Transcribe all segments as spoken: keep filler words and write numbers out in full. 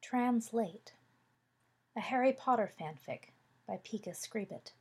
Translate. A Harry Potter fanfic by Pika Scribet.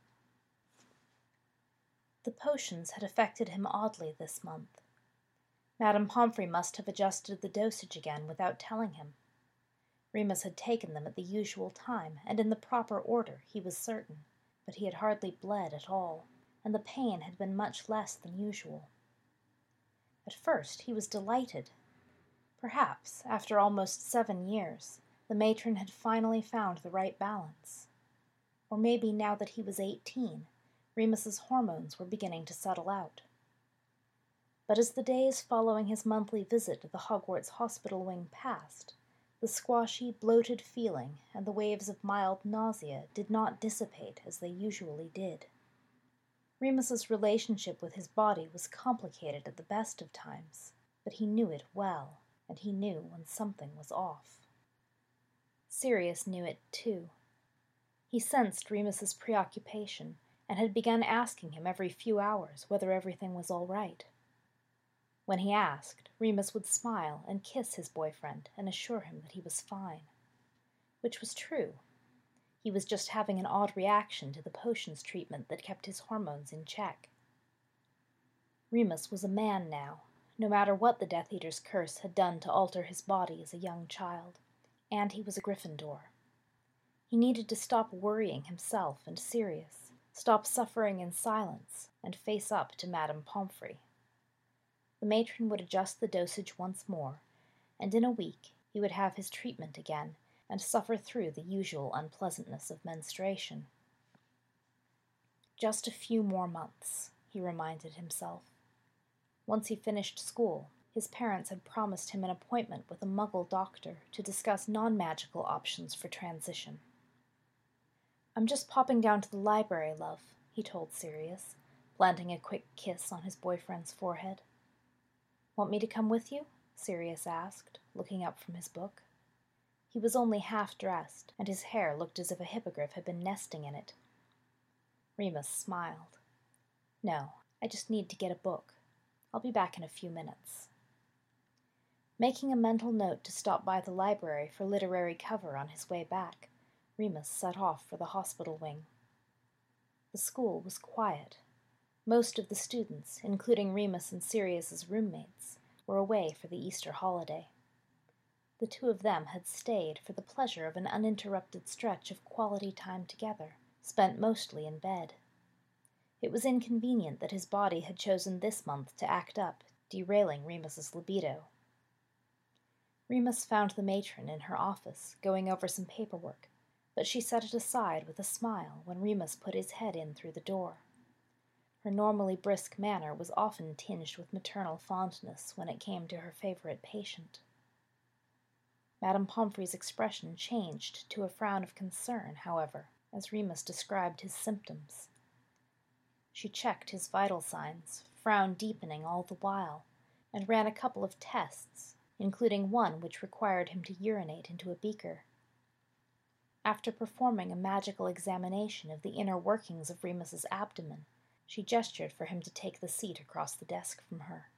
The potions had affected him oddly this month. Madame Pomfrey must have adjusted the dosage again without telling him. Remus had taken them at the usual time and in the proper order, he was certain, but he had hardly bled at all, and the pain had been much less than usual. At first he was delighted. Perhaps, after almost seven years, the matron had finally found the right balance. Or maybe now that he was eighteen, Remus's hormones were beginning to settle out. But as the days following his monthly visit to the Hogwarts hospital wing passed, the squashy, bloated feeling and the waves of mild nausea did not dissipate as they usually did. Remus's relationship with his body was complicated at the best of times, but he knew it well, and he knew when something was off. Sirius knew it too. He sensed Remus's preoccupation and had begun asking him every few hours whether everything was all right. When he asked, Remus would smile and kiss his boyfriend and assure him that he was fine. Which was true. He was just having an odd reaction to the potions treatment that kept his hormones in check. Remus was a man now, no matter what the Death Eater's curse had done to alter his body as a young child, and he was a Gryffindor. He needed to stop worrying himself and Sirius, stop suffering in silence, and face up to Madame Pomfrey. The matron would adjust the dosage once more, and in a week he would have his treatment again and suffer through the usual unpleasantness of menstruation. Just a few more months, he reminded himself. Once he finished school, his parents had promised him an appointment with a Muggle doctor to discuss non-magical options for transition. "I'm just popping down to the library, love," he told Sirius, planting a quick kiss on his boyfriend's forehead. "Want me to come with you?" Sirius asked, looking up from his book. He was only half-dressed, and his hair looked as if a hippogriff had been nesting in it. Remus smiled. "No, I just need to get a book. I'll be back in a few minutes." Making a mental note to stop by the library for literary cover on his way back, Remus set off for the hospital wing. The school was quiet. Most of the students, including Remus and Sirius's roommates, were away for the Easter holiday. The two of them had stayed for the pleasure of an uninterrupted stretch of quality time together, spent mostly in bed. It was inconvenient that his body had chosen this month to act up, derailing Remus's libido. Remus found the matron in her office, going over some paperwork, but she set it aside with a smile when Remus put his head in through the door. Her normally brisk manner was often tinged with maternal fondness when it came to her favorite patient. Madame Pomfrey's expression changed to a frown of concern, however, as Remus described his symptoms. She checked his vital signs, frown deepening all the while, and ran a couple of tests, including one which required him to urinate into a beaker. After performing a magical examination of the inner workings of Remus's abdomen, she gestured for him to take the seat across the desk from her.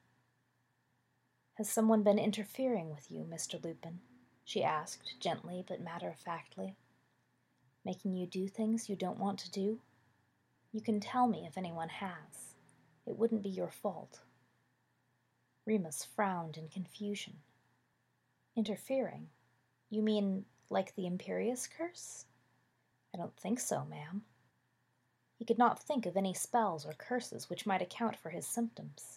"Has someone been interfering with you, Mister Lupin?" she asked, gently but matter-of-factly. "Making you do things you don't want to do? You can tell me if anyone has. It wouldn't be your fault." Remus frowned in confusion. "Interfering? You mean like the Imperius curse?" "I don't think so, ma'am." He could not think of any spells or curses which might account for his symptoms.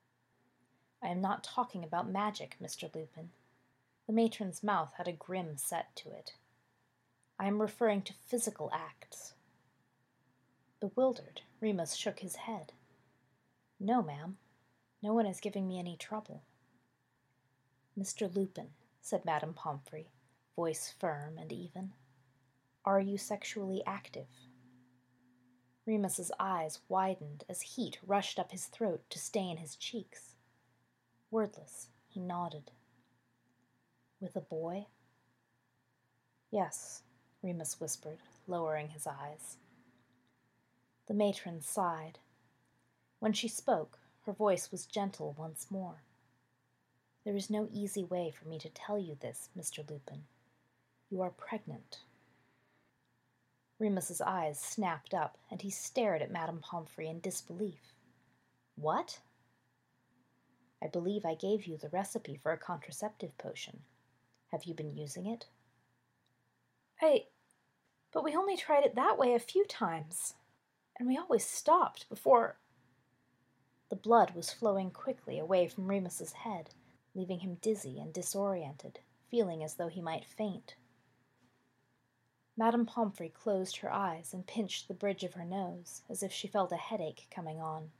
"I am not talking about magic, Mister Lupin." The matron's mouth had a grim set to it. "I am referring to physical acts." Bewildered, Remus shook his head. "No, ma'am. No one is giving me any trouble." "Mister Lupin," said Madame Pomfrey, voice firm and even, "are you sexually active?" Remus's eyes widened as heat rushed up his throat to stain his cheeks. Wordless, he nodded. "With a boy?" "Yes," Remus whispered, lowering his eyes. The matron sighed. When she spoke, her voice was gentle once more. "There is no easy way for me to tell you this, Mister Lupin. You are pregnant." Remus's eyes snapped up, and he stared at Madame Pomfrey in disbelief. "What?" "I believe I gave you the recipe for a contraceptive potion. Have you been using it?" "I... but we only tried it that way a few times, and we always stopped before—" The blood was flowing quickly away from Remus's head, leaving him dizzy and disoriented, feeling as though he might faint. Madame Pomfrey closed her eyes and pinched the bridge of her nose, as if she felt a headache coming on.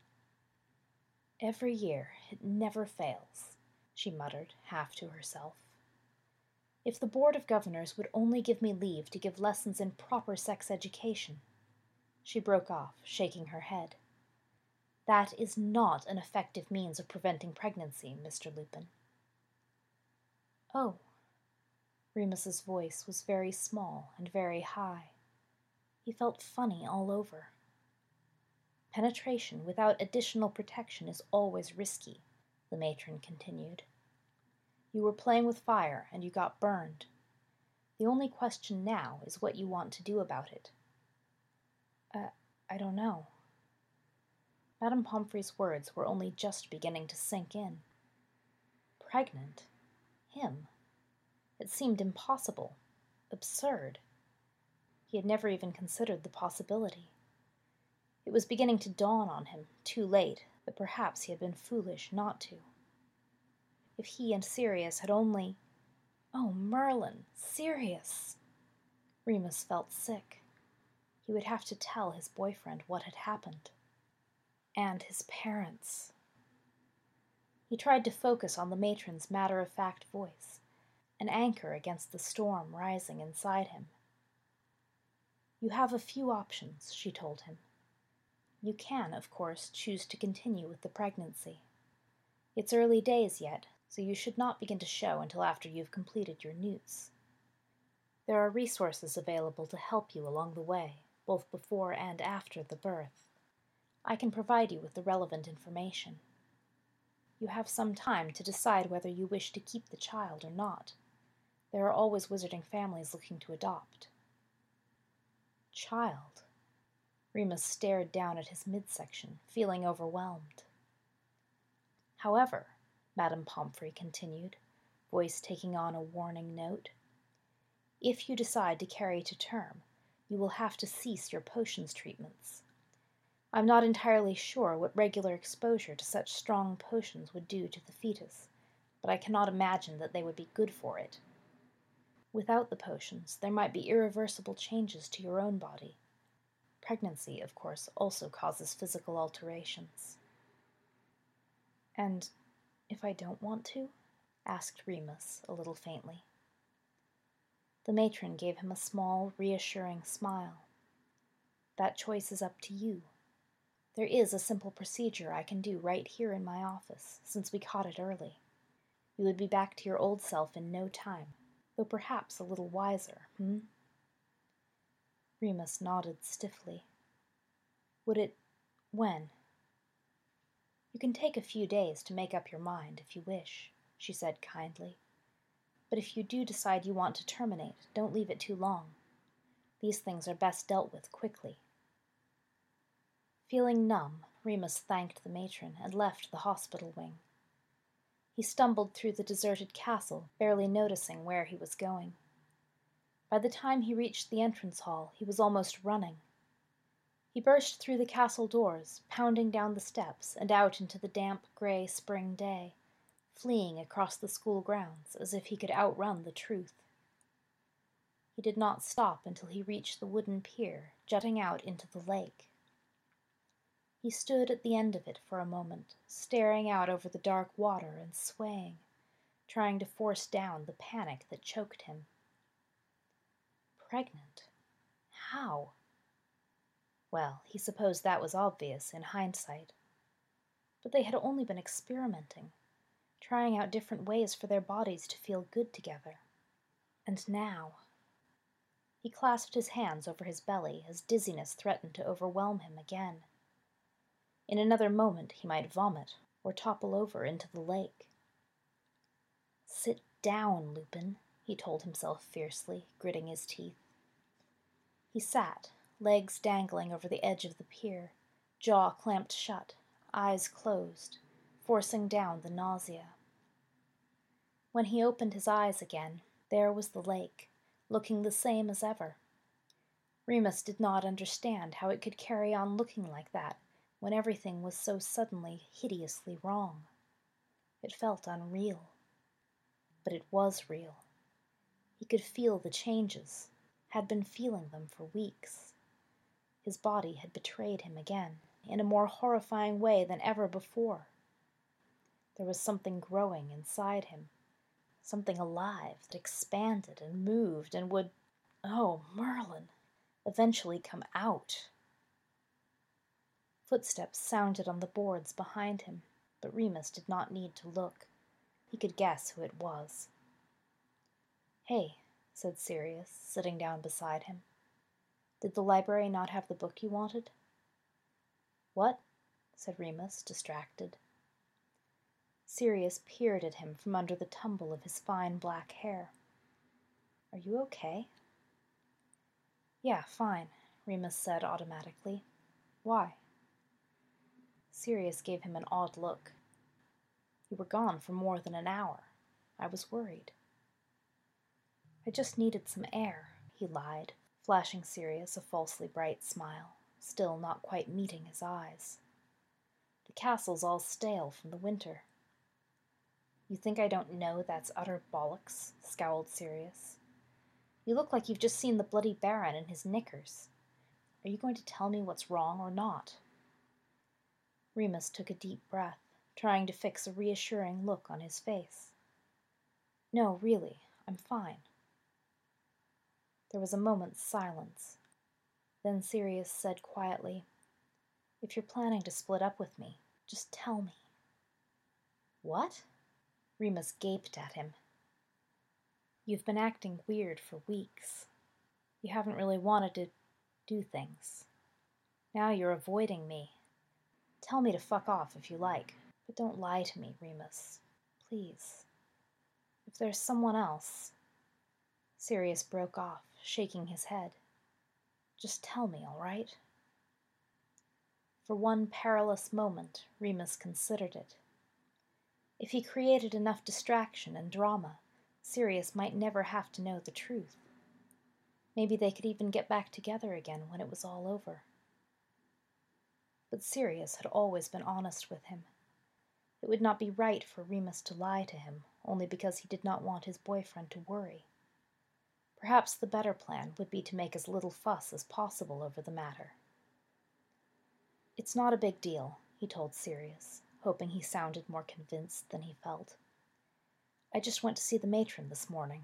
"Every year it never fails," she muttered, half to herself. "If the Board of Governors would only give me leave to give lessons in proper sex education—" She broke off, shaking her head. "That is not an effective means of preventing pregnancy, Mister Lupin." "Oh." Remus's voice was very small and very high. He felt funny all over. "Penetration without additional protection is always risky," the matron continued. "You were playing with fire and you got burned. The only question now is what you want to do about it." Uh, I don't know." Madame Pomfrey's words were only just beginning to sink in. Pregnant? Him? It seemed impossible, absurd. He had never even considered the possibility. It was beginning to dawn on him, too late, that perhaps he had been foolish not to. If he and Sirius had only... Oh, Merlin! Sirius! Remus felt sick. He would have to tell his boyfriend what had happened. And his parents. He tried to focus on the matron's matter-of-fact voice, an anchor against the storm rising inside him. "You have a few options," she told him. "You can, of course, choose to continue with the pregnancy. It's early days yet, so you should not begin to show until after you've completed your newts. There are resources available to help you along the way, both before and after the birth. I can provide you with the relevant information. You have some time to decide whether you wish to keep the child or not. There are always wizarding families looking to adopt." Child? Remus stared down at his midsection, feeling overwhelmed. "However," Madame Pomfrey continued, voice taking on a warning note, "if you decide to carry to term, you will have to cease your potions treatments. I'm not entirely sure what regular exposure to such strong potions would do to the fetus, but I cannot imagine that they would be good for it. Without the potions, there might be irreversible changes to your own body. Pregnancy, of course, also causes physical alterations." "And if I don't want to?" asked Remus, a little faintly. The matron gave him a small, reassuring smile. "That choice is up to you. There is a simple procedure I can do right here in my office, since we caught it early. You would be back to your old self in no time, though perhaps a little wiser, hmm?" Remus nodded stiffly. "Would it... when?" "You can take a few days to make up your mind, if you wish," she said kindly. "But if you do decide you want to terminate, don't leave it too long. These things are best dealt with quickly." Feeling numb, Remus thanked the matron and left the hospital wing. He stumbled through the deserted castle, barely noticing where he was going. By the time he reached the entrance hall, he was almost running. He burst through the castle doors, pounding down the steps and out into the damp, gray spring day, fleeing across the school grounds as if he could outrun the truth. He did not stop until he reached the wooden pier jutting out into the lake. He stood at the end of it for a moment, staring out over the dark water and swaying, trying to force down the panic that choked him. Pregnant? How? Well, he supposed that was obvious in hindsight. But they had only been experimenting, trying out different ways for their bodies to feel good together. And now... He clasped his hands over his belly as dizziness threatened to overwhelm him again. In another moment he might vomit or topple over into the lake. "Sit down, Lupin," he told himself fiercely, gritting his teeth. He sat, legs dangling over the edge of the pier, jaw clamped shut, eyes closed, forcing down the nausea. When he opened his eyes again, there was the lake, looking the same as ever. Remus did not understand how it could carry on looking like that when everything was so suddenly, hideously wrong. It felt unreal. But it was real. He could feel the changes, had been feeling them for weeks. His body had betrayed him again, in a more horrifying way than ever before. There was something growing inside him, something alive that expanded and moved and would, oh, Merlin, eventually come out. Footsteps sounded on the boards behind him, but Remus did not need to look. He could guess who it was. "Hey," said Sirius, sitting down beside him. "Did the library not have the book you wanted?" "What?" said Remus, distracted. Sirius peered at him from under the tumble of his fine black hair. "Are you okay?" "Yeah, fine," Remus said automatically. "Why?" Sirius gave him an odd look. "You were gone for more than an hour. I was worried." "I just needed some air," he lied, flashing Sirius a falsely bright smile, still not quite meeting his eyes. "The castle's all stale from the winter." "You think I don't know that's utter bollocks?" scowled Sirius. "You look like you've just seen the bloody Baron in his knickers. Are you going to tell me what's wrong or not?" Remus took a deep breath, trying to fix a reassuring look on his face. "No, really, I'm fine." There was a moment's silence. Then Sirius said quietly, "If you're planning to split up with me, just tell me." "What?" Remus gaped at him. "You've been acting weird for weeks. You haven't really wanted to do things. Now you're avoiding me. Tell me to fuck off if you like, but don't lie to me, Remus. Please. If there's someone else—" Sirius broke off, shaking his head. "Just tell me, all right?" For one perilous moment, Remus considered it. If he created enough distraction and drama, Sirius might never have to know the truth. Maybe they could even get back together again when it was all over. But Sirius had always been honest with him. It would not be right for Remus to lie to him, only because he did not want his boyfriend to worry. Perhaps the better plan would be to make as little fuss as possible over the matter. "It's not a big deal," he told Sirius, hoping he sounded more convinced than he felt. "I just went to see the matron this morning."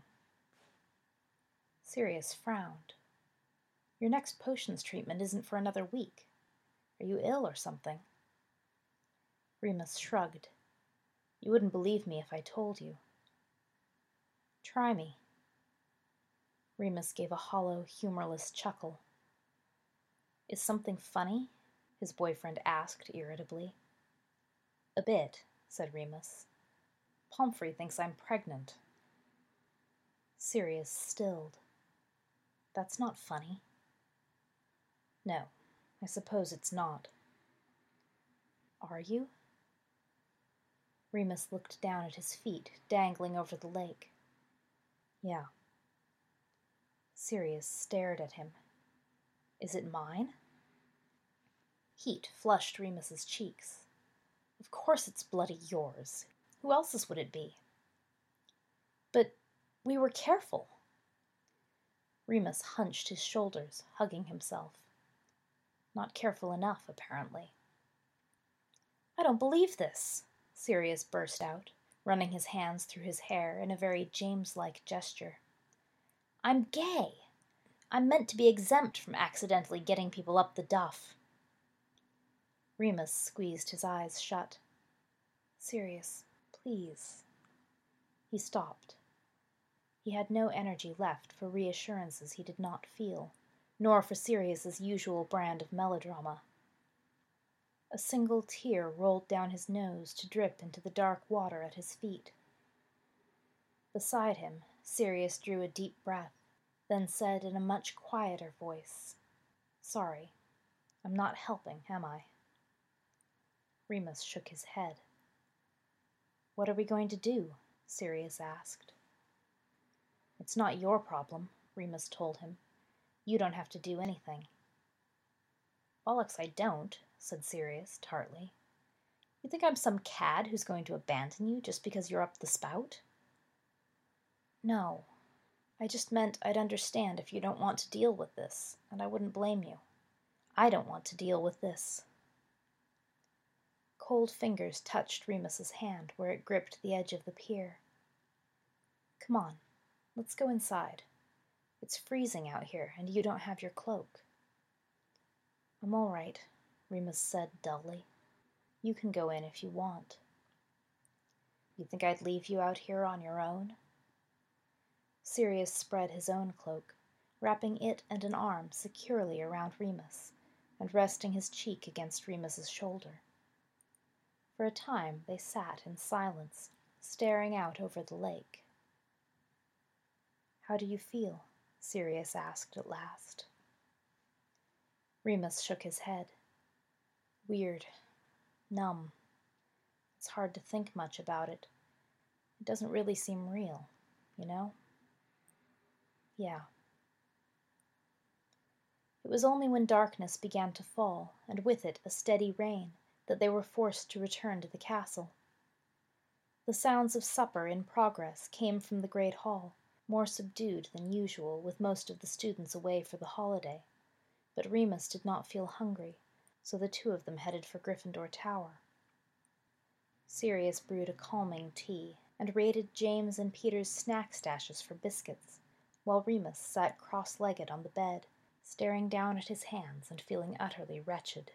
Sirius frowned. "Your next potions treatment isn't for another week. Are you ill or something?" Remus shrugged. "You wouldn't believe me if I told you." "Try me." Remus gave a hollow, humorless chuckle. "Is something funny?" his boyfriend asked irritably. "A bit," said Remus. "Pomfrey thinks I'm pregnant." Sirius stilled. "That's not funny." "No, I suppose it's not." "Are you?" Remus looked down at his feet, dangling over the lake. "Yeah." Sirius stared at him. "Is it mine?" Heat flushed Remus's cheeks. "Of course it's bloody yours. Who else's would it be?" "But we were careful." Remus hunched his shoulders, hugging himself. Not careful enough, apparently. "I don't believe this," Sirius burst out, running his hands through his hair in a very James-like gesture. "I'm gay. I'm meant to be exempt from accidentally getting people up the duff." Remus squeezed his eyes shut. "Sirius, please." He stopped. He had no energy left for reassurances he did not feel, nor for Sirius's usual brand of melodrama. A single tear rolled down his nose to drip into the dark water at his feet. Beside him, Sirius drew a deep breath, then said in a much quieter voice, "Sorry, I'm not helping, am I?" Remus shook his head. "What are we going to do?" Sirius asked. "It's not your problem," Remus told him. "You don't have to do anything." "Bollocks I don't," said Sirius tartly. "You think I'm some cad who's going to abandon you just because you're up the spout?" "No. I just meant I'd understand if you don't want to deal with this, and I wouldn't blame you. I don't want to deal with this." Cold fingers touched Remus's hand where it gripped the edge of the pier. "Come on, let's go inside. It's freezing out here, and you don't have your cloak." "I'm all right," Remus said dully. "You can go in if you want." "You think I'd leave you out here on your own?" Sirius spread his own cloak, wrapping it and an arm securely around Remus, and resting his cheek against Remus's shoulder. For a time they sat in silence, staring out over the lake. "How do you feel?" Sirius asked at last. Remus shook his head. "Weird. Numb. It's hard to think much about it. It doesn't really seem real, you know?" "Yeah." It was only when darkness began to fall, and with it a steady rain, that they were forced to return to the castle. The sounds of supper in progress came from the great hall, more subdued than usual, with most of the students away for the holiday, but Remus did not feel hungry, so the two of them headed for Gryffindor Tower. Sirius brewed a calming tea, and raided James and Peter's snack stashes for biscuits, while Remus sat cross-legged on the bed, staring down at his hands and feeling utterly wretched.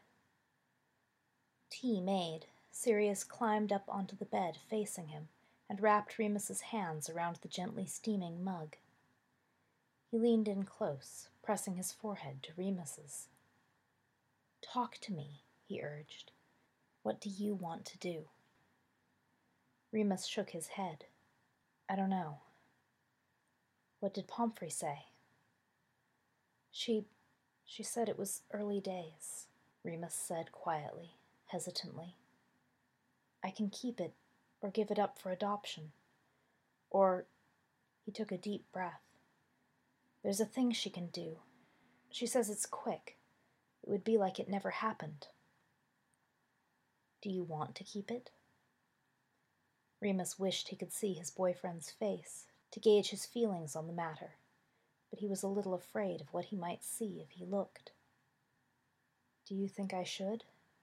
Tea made, Sirius climbed up onto the bed facing him and wrapped Remus's hands around the gently steaming mug. He leaned in close, pressing his forehead to Remus's. "Talk to me," he urged. "What do you want to do?" Remus shook his head. "I don't know." "What did Pomfrey say?" She, she said it was early days," Remus said quietly, hesitantly. "I can keep it, or give it up for adoption. Or," he took a deep breath, "there's a thing she can do. She says it's quick. It would be like it never happened." "Do you want to keep it?" Remus wished he could see his boyfriend's face, to gauge his feelings on the matter, but he was a little afraid of what he might see if he looked. "Do you think I should?"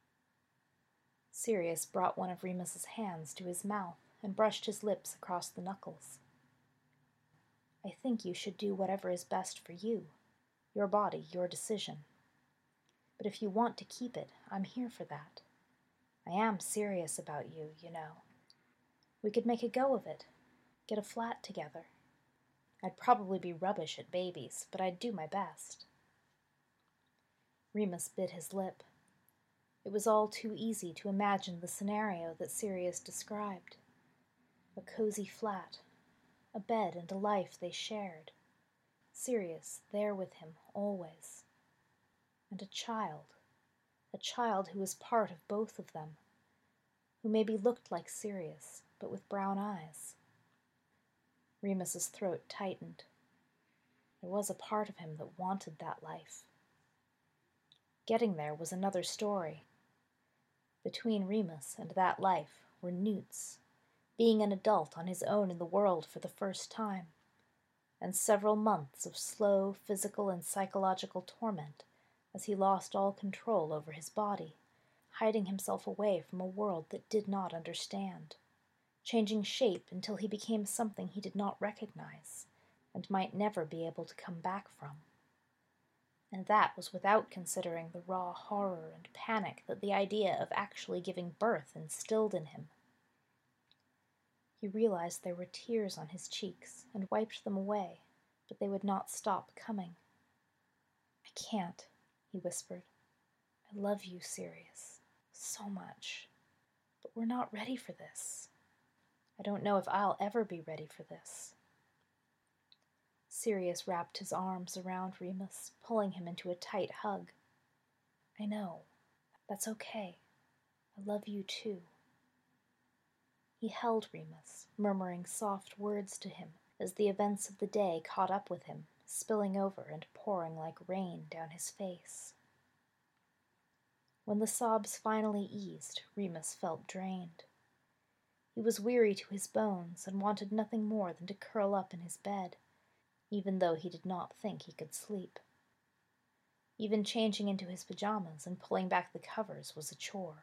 Sirius brought one of Remus's hands to his mouth and brushed his lips across the knuckles. "I think you should do whatever is best for you. Your body, your decision. But if you want to keep it, I'm here for that. I am serious about you, you know. We could make a go of it. Get a flat together. I'd probably be rubbish at babies, but I'd do my best." Remus bit his lip. It was all too easy to imagine the scenario that Sirius described. A cozy flat, a bed and a life they shared. Sirius there with him always. And a child. A child who was part of both of them. Who maybe looked like Sirius, but with brown eyes. Remus's throat tightened. There was a part of him that wanted that life. Getting there was another story. Between Remus and that life were Newt's, being an adult on his own in the world for the first time, and several months of slow physical and psychological torment as he lost all control over his body, hiding himself away from a world that did not understand, changing shape until he became something he did not recognize and might never be able to come back from. And that was without considering the raw horror and panic that the idea of actually giving birth instilled in him. He realized there were tears on his cheeks and wiped them away, but they would not stop coming. "I can't," he whispered. "I love you, Sirius, so much. But we're not ready for this. I don't know if I'll ever be ready for this." Sirius wrapped his arms around Remus, pulling him into a tight hug. I know. That's okay. I love you too. He held Remus, murmuring soft words to him as the events of the day caught up with him, spilling over and pouring like rain down his face. When the sobs finally eased, Remus felt drained. He was weary to his bones and wanted nothing more than to curl up in his bed, even though he did not think he could sleep. Even changing into his pajamas and pulling back the covers was a chore.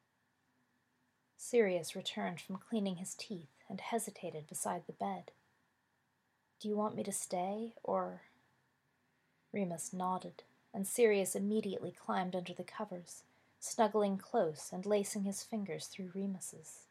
Sirius returned from cleaning his teeth and hesitated beside the bed. Do you want me to stay, or... Remus nodded, and Sirius immediately climbed under the covers, snuggling close and lacing his fingers through Remus's.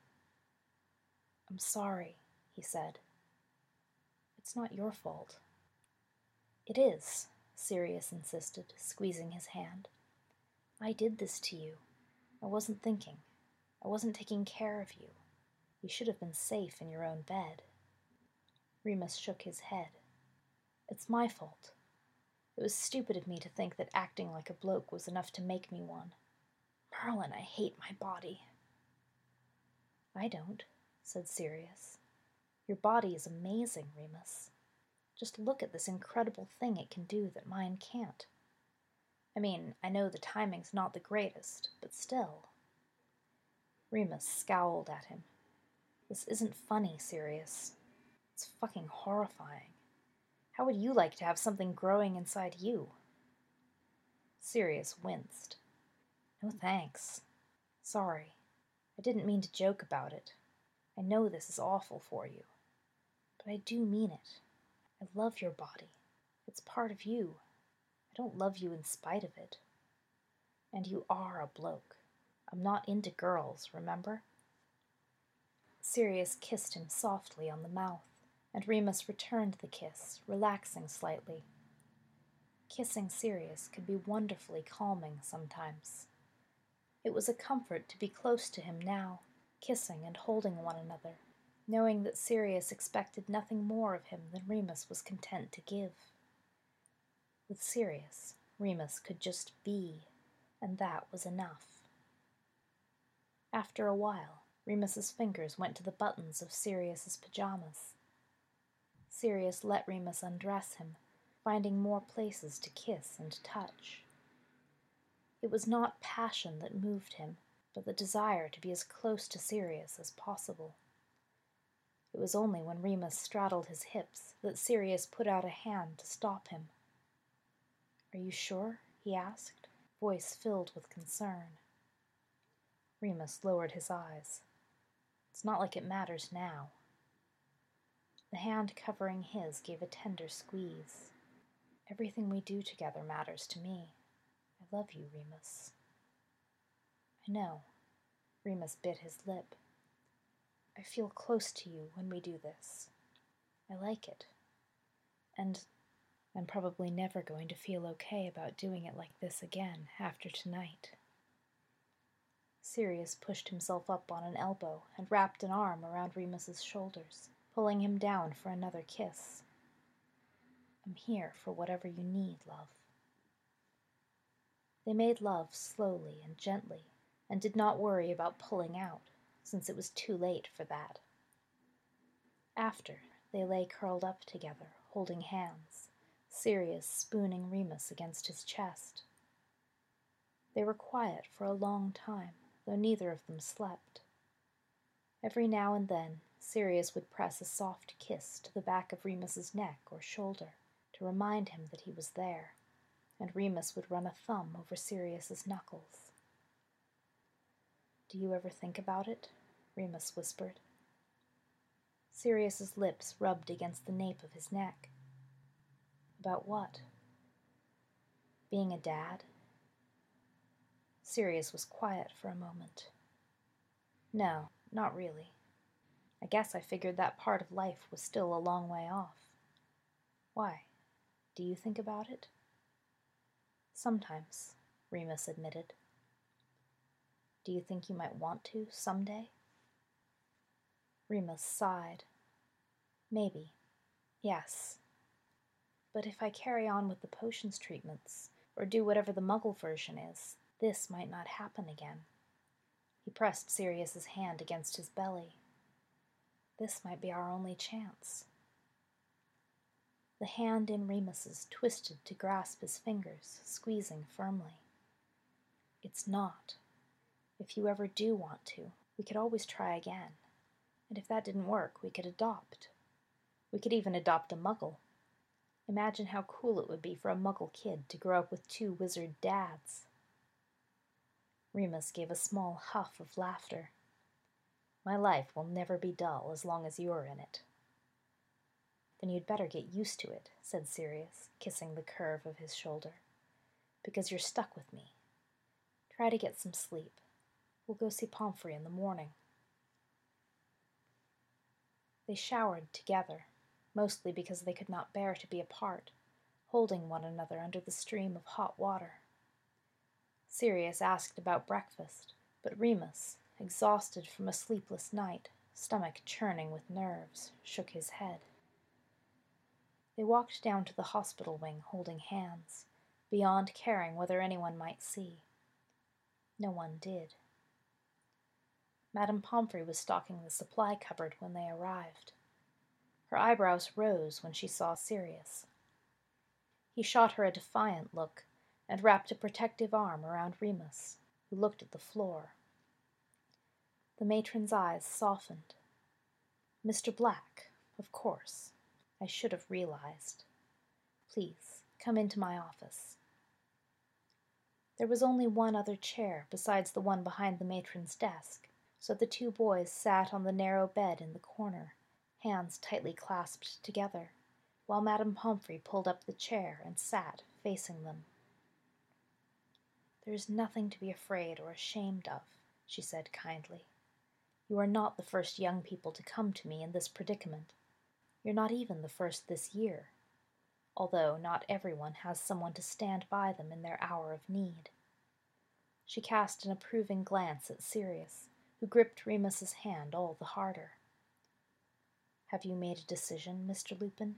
I'm sorry, he said. It's not your fault. It is, Sirius insisted, squeezing his hand. I did this to you. I wasn't thinking. I wasn't taking care of you. You should have been safe in your own bed. Remus shook his head. It's my fault. It was stupid of me to think that acting like a bloke was enough to make me one. Merlin, I hate my body. I don't, said Sirius. Your body is amazing, Remus. Just look at this incredible thing it can do that mine can't. I mean, I know the timing's not the greatest, but still. Remus scowled at him. This isn't funny, Sirius. It's fucking horrifying. How would you like to have something growing inside you? Sirius winced. No thanks. Sorry. I didn't mean to joke about it. I know this is awful for you. But I do mean it. I love your body. It's part of you. I don't love you in spite of it. And you are a bloke. I'm not into girls, remember? Sirius kissed him softly on the mouth, and Remus returned the kiss, relaxing slightly. Kissing Sirius could be wonderfully calming sometimes. It was a comfort to be close to him now, kissing and holding one another, knowing that Sirius expected nothing more of him than Remus was content to give. With Sirius, Remus could just be, and that was enough. After a while, Remus's fingers went to the buttons of Sirius's pajamas. Sirius let Remus undress him, finding more places to kiss and touch. It was not passion that moved him, but the desire to be as close to Sirius as possible. It was only when Remus straddled his hips that Sirius put out a hand to stop him. Are you sure? He asked, voice filled with concern. Remus lowered his eyes. It's not like it matters now. The hand covering his gave a tender squeeze. Everything we do together matters to me. I love you, Remus. I know. Remus bit his lip. I feel close to you when we do this. I like it. And I'm probably never going to feel okay about doing it like this again after tonight. Sirius pushed himself up on an elbow and wrapped an arm around Remus's shoulders, pulling him down for another kiss. I'm here for whatever you need, love. They made love slowly and gently, and did not worry about pulling out, since it was too late for that. After, they lay curled up together, holding hands, Sirius spooning Remus against his chest. They were quiet for a long time, though neither of them slept. Every now and then, Sirius would press a soft kiss to the back of Remus's neck or shoulder to remind him that he was there, and Remus would run a thumb over Sirius's knuckles. Do you ever think about it? Remus whispered. Sirius's lips rubbed against the nape of his neck. About what? Being a dad? Sirius was quiet for a moment. No, not really. I guess I figured that part of life was still a long way off. Why? Do you think about it? Sometimes, Remus admitted. Do you think you might want to someday? Remus sighed. Maybe. Yes. But if I carry on with the potions treatments, or do whatever the Muggle version is, this might not happen again. He pressed Sirius's hand against his belly. This might be our only chance. The hand in Remus's twisted to grasp his fingers, squeezing firmly. It's not. If you ever do want to, we could always try again. And if that didn't work, we could adopt. We could even adopt a Muggle. Imagine how cool it would be for a Muggle kid to grow up with two wizard dads. Remus gave a small huff of laughter. My life will never be dull as long as you're in it. Then you'd better get used to it, said Sirius, kissing the curve of his shoulder, because you're stuck with me. Try to get some sleep. We'll go see Pomfrey in the morning. They showered together, mostly because they could not bear to be apart, holding one another under the stream of hot water. Sirius asked about breakfast, but Remus, exhausted from a sleepless night, stomach churning with nerves, shook his head. They walked down to the hospital wing holding hands, beyond caring whether anyone might see. No one did. Madame Pomfrey was stocking the supply cupboard when they arrived. Her eyebrows rose when she saw Sirius. He shot her a defiant look and wrapped a protective arm around Remus, who looked at the floor. The matron's eyes softened. Mister Black, of course. I should have realized. Please, come into my office. There was only one other chair besides the one behind the matron's desk, so the two boys sat on the narrow bed in the corner, hands tightly clasped together, while Madame Pomfrey pulled up the chair and sat facing them. There is nothing to be afraid or ashamed of, she said kindly. You are not the first young people to come to me in this predicament. You're not even the first this year, although not everyone has someone to stand by them in their hour of need. She cast an approving glance at Sirius, who gripped Remus's hand all the harder. Have you made a decision, Mister Lupin?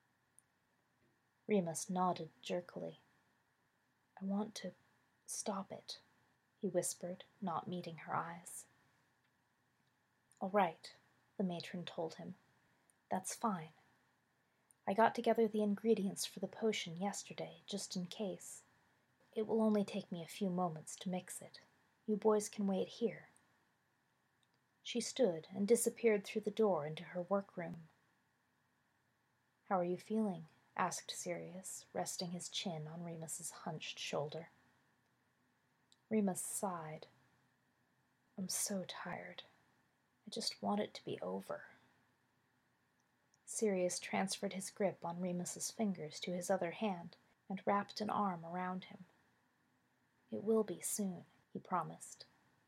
Remus nodded jerkily. I want to stop it, he whispered, not meeting her eyes. All right, the matron told him. That's fine. I got together the ingredients for the potion yesterday, just in case. It will only take me a few moments to mix it. You boys can wait here. She stood and disappeared through the door into her workroom. How are you feeling? Asked Sirius, resting his chin on Remus's hunched shoulder. Remus sighed. I'm so tired. I just want it to be over. Sirius transferred his grip on Remus's fingers to his other hand and wrapped an arm around him. It will be soon, he promised.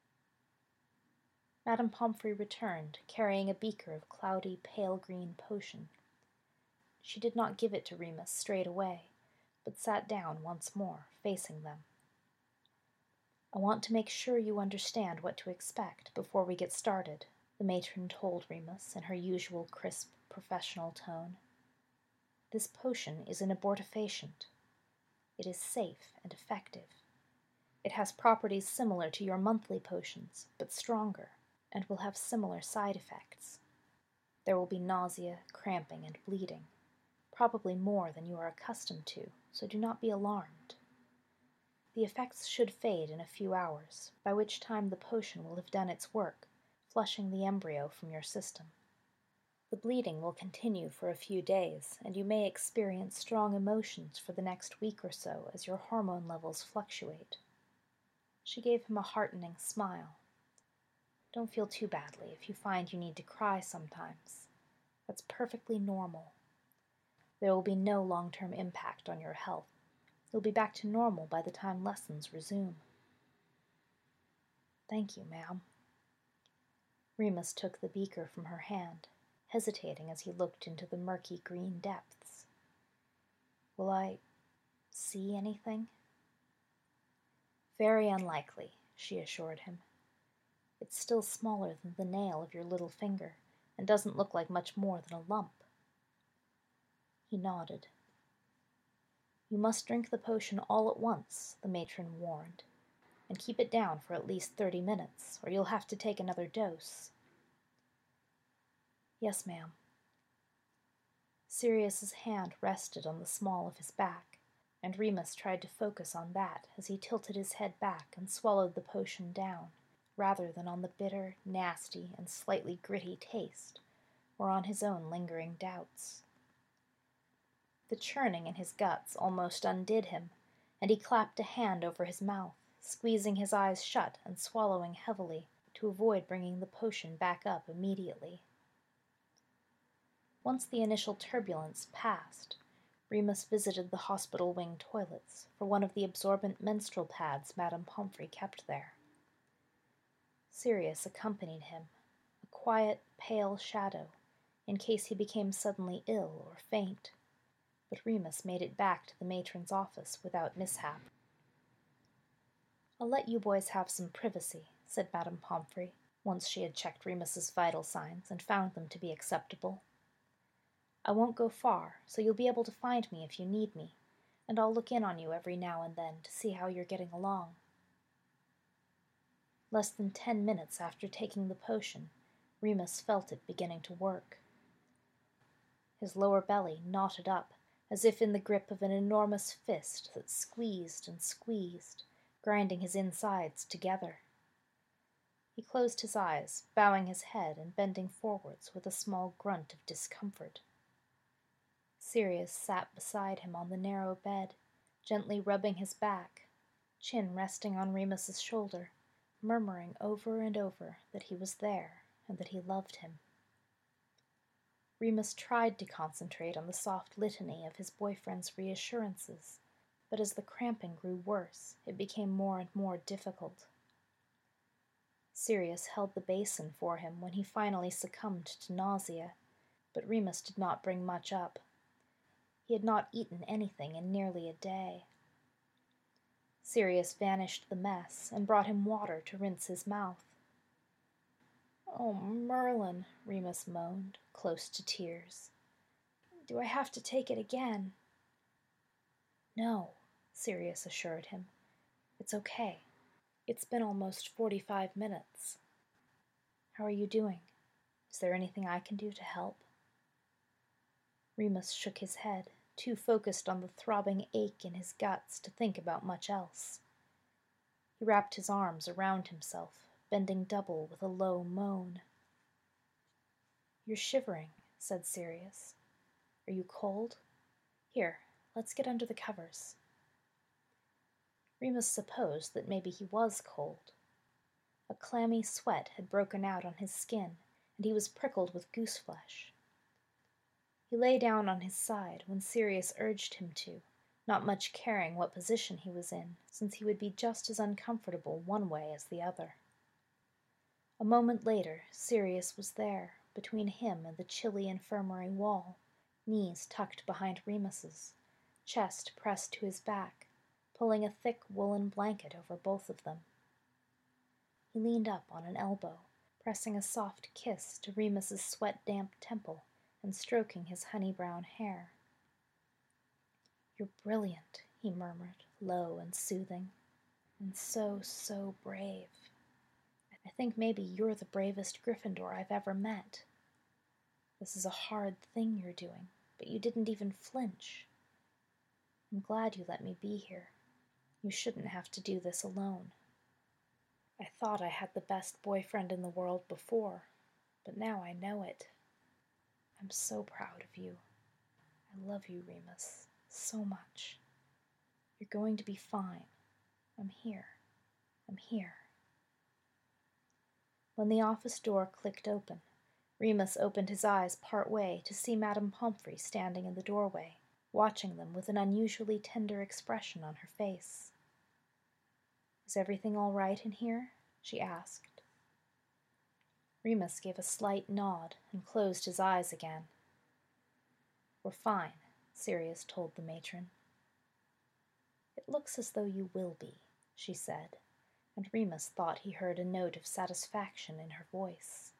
Madame Pomfrey returned, carrying a beaker of cloudy, pale-green potion. She did not give it to Remus straight away, but sat down once more, facing them. I want to make sure you understand what to expect before we get started, the matron told Remus in her usual crisp, professional tone. This potion is an abortifacient. It is safe and effective. It has properties similar to your monthly potions, but stronger, and will have similar side effects. There will be nausea, cramping, and bleeding, probably more than you are accustomed to, so do not be alarmed. The effects should fade in a few hours, by which time the potion will have done its work, flushing the embryo from your system. The bleeding will continue for a few days, and you may experience strong emotions for the next week or so as your hormone levels fluctuate. She gave him a heartening smile. Don't feel too badly if you find you need to cry sometimes. That's perfectly normal. There will be no long-term impact on your health. You'll be back to normal by the time lessons resume. Thank you, ma'am. Remus took the beaker from her hand, hesitating as he looked into the murky green depths. Will I see anything? Very unlikely, she assured him. It's still smaller than the nail of your little finger, and doesn't look like much more than a lump. He nodded. You must drink the potion all at once, the matron warned, and keep it down for at least thirty minutes, or you'll have to take another dose. Yes, ma'am. Sirius's hand rested on the small of his back, and Remus tried to focus on that as he tilted his head back and swallowed the potion down, rather than on the bitter, nasty, and slightly gritty taste, or on his own lingering doubts. The churning in his guts almost undid him, and he clapped a hand over his mouth, squeezing his eyes shut and swallowing heavily to avoid bringing the potion back up immediately. Once the initial turbulence passed, Remus visited the hospital wing toilets for one of the absorbent menstrual pads Madame Pomfrey kept there. Sirius accompanied him, a quiet, pale shadow, in case he became suddenly ill or faint, but Remus made it back to the matron's office without mishap. "I'll let you boys have some privacy," said Madame Pomfrey, once she had checked Remus's vital signs and found them to be acceptable. "I won't go far, so you'll be able to find me if you need me, and I'll look in on you every now and then to see how you're getting along." Less than ten minutes after taking the potion, Remus felt it beginning to work. His lower belly knotted up, as if in the grip of an enormous fist that squeezed and squeezed, grinding his insides together. He closed his eyes, bowing his head and bending forwards with a small grunt of discomfort. Sirius sat beside him on the narrow bed, gently rubbing his back, chin resting on Remus's shoulder, murmuring over and over that he was there and that he loved him. Remus tried to concentrate on the soft litany of his boyfriend's reassurances, but as the cramping grew worse, it became more and more difficult. Sirius held the basin for him when he finally succumbed to nausea, but Remus did not bring much up. He had not eaten anything in nearly a day. Sirius vanished the mess and brought him water to rinse his mouth. "Oh, Merlin," Remus moaned, close to tears. "Do I have to take it again?" "No," Sirius assured him. "It's okay. It's been almost forty-five minutes. How are you doing? Is there anything I can do to help?" Remus shook his head, too focused on the throbbing ache in his guts to think about much else. He wrapped his arms around himself, bending double with a low moan. "You're shivering," said Sirius. "Are you cold? Here, let's get under the covers." Remus supposed that maybe he was cold. A clammy sweat had broken out on his skin, and he was prickled with gooseflesh. He lay down on his side when Sirius urged him to, not much caring what position he was in, since he would be just as uncomfortable one way as the other. A moment later, Sirius was there, between him and the chilly infirmary wall, knees tucked behind Remus's, chest pressed to his back, pulling a thick woolen blanket over both of them. He leaned up on an elbow, pressing a soft kiss to Remus's sweat-damp temple and stroking his honey-brown hair. "You're brilliant," he murmured, low and soothing, "and so, so brave. I think maybe you're the bravest Gryffindor I've ever met. This is a hard thing you're doing, but you didn't even flinch. I'm glad you let me be here. You shouldn't have to do this alone. I thought I had the best boyfriend in the world before, but now I know it. I'm so proud of you. I love you, Remus, so much. You're going to be fine. I'm here. I'm here." When the office door clicked open, Remus opened his eyes part way to see Madame Pomfrey standing in the doorway, watching them with an unusually tender expression on her face. "Is everything all right in here?" she asked. Remus gave a slight nod and closed his eyes again. "We're fine," Sirius told the matron. "It looks as though you will be," she said, and Remus thought he heard a note of satisfaction in her voice.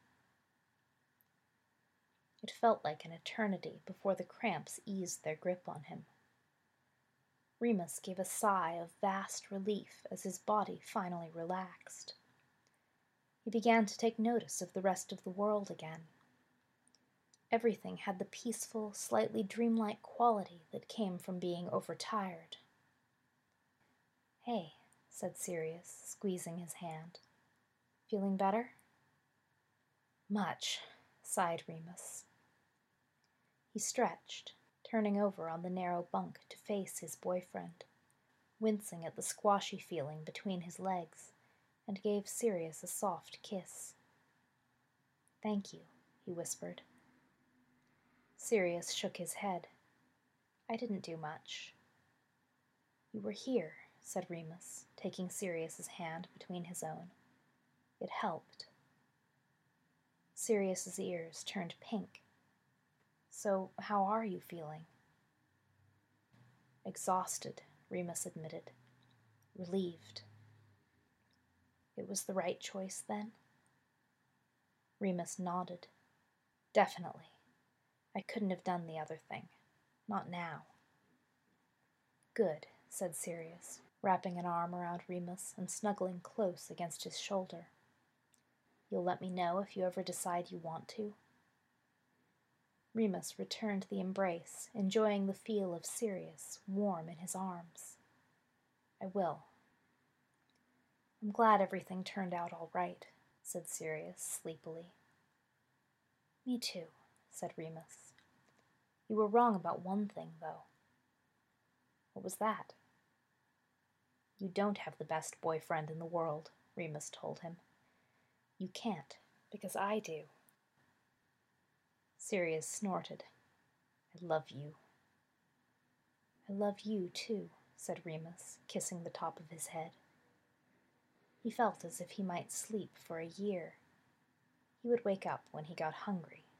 It felt like an eternity before the cramps eased their grip on him. Remus gave a sigh of vast relief as his body finally relaxed. He began to take notice of the rest of the world again. Everything had the peaceful, slightly dreamlike quality that came from being overtired. "Hey," said Sirius, squeezing his hand. "Feeling better?" "Much," sighed Remus. He stretched, turning over on the narrow bunk to face his boyfriend, wincing at the squashy feeling between his legs, and gave Sirius a soft kiss. "Thank you," he whispered. Sirius shook his head. "I didn't do much." "You were here," said Remus, taking Sirius's hand between his own. "It helped." Sirius's ears turned pink. "So how are you feeling?" "Exhausted," Remus admitted. "Relieved." "It was the right choice, then?" Remus nodded. "Definitely. I couldn't have done the other thing. Not now." "Good," said Sirius, wrapping an arm around Remus and snuggling close against his shoulder. "You'll let me know if you ever decide you want to?" Remus returned the embrace, enjoying the feel of Sirius warm in his arms. "I will." "I'm glad everything turned out all right," said Sirius sleepily. "Me too," said Remus. "You were wrong about one thing, though." "What was that?" "You don't have the best boyfriend in the world," Remus told him. "You can't, because I do." Sirius snorted. "I love you." "I love you, too," said Remus, kissing the top of his head. He felt as if he might sleep for a year. He would wake up when he got hungry.